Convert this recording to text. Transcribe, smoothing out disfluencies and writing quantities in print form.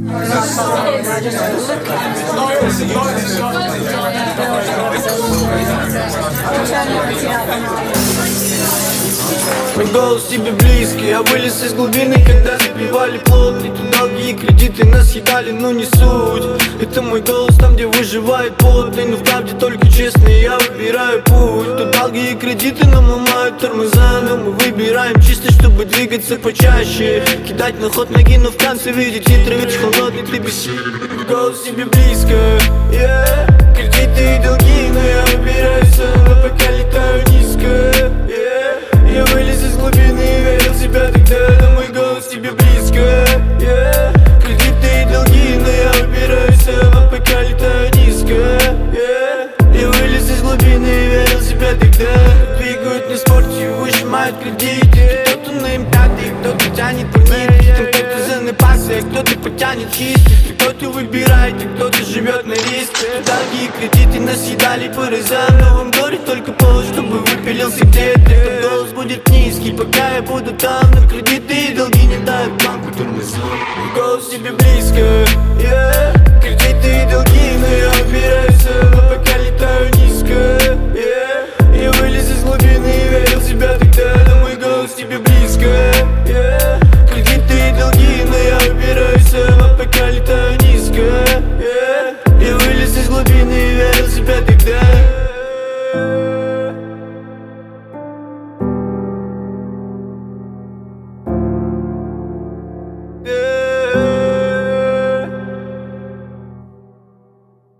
Мой голос тебе близкий, я вылез из глубины, когда забивали плод. И тут долги и кредиты нас съедали, но не суть. Это мой голос там, где выживает потный, но в правде только честный, я выбираю путь. Тут долги и кредиты нам ломают тормоза, но мы выбираем чисто, чтобы двигаться почаще. Кидать на ход ноги, но в конце видеть ветер, ведь холодный, ты бессилен. Голос тебе близко, yeah. Кредиты и долги, но я выбираю сам, а пока летаю низко, yeah. Я вылез из глубины и верил в себя тогда, но мой голос тебе близко, yeah. Кредиты и долги, но я выбираю сам, а пока летаю низко, yeah. Я вылез из глубины и верил в себя тогда. Двигают на спорте, выжимают кредиты. Кто-то на эмпатии, кто-то тянет по нитке. Кто-то за напасы, кто-то потянет кисти. Кто-то выбирает, а кто-то живет на риске. Долги и кредиты нас съедали по разам. В новом горе только повод, чтобы выпилился где-то. Этот голос будет низкий, пока я буду там. Но кредиты и долги не дают банку тормоза. Голос тебе близко, yeah.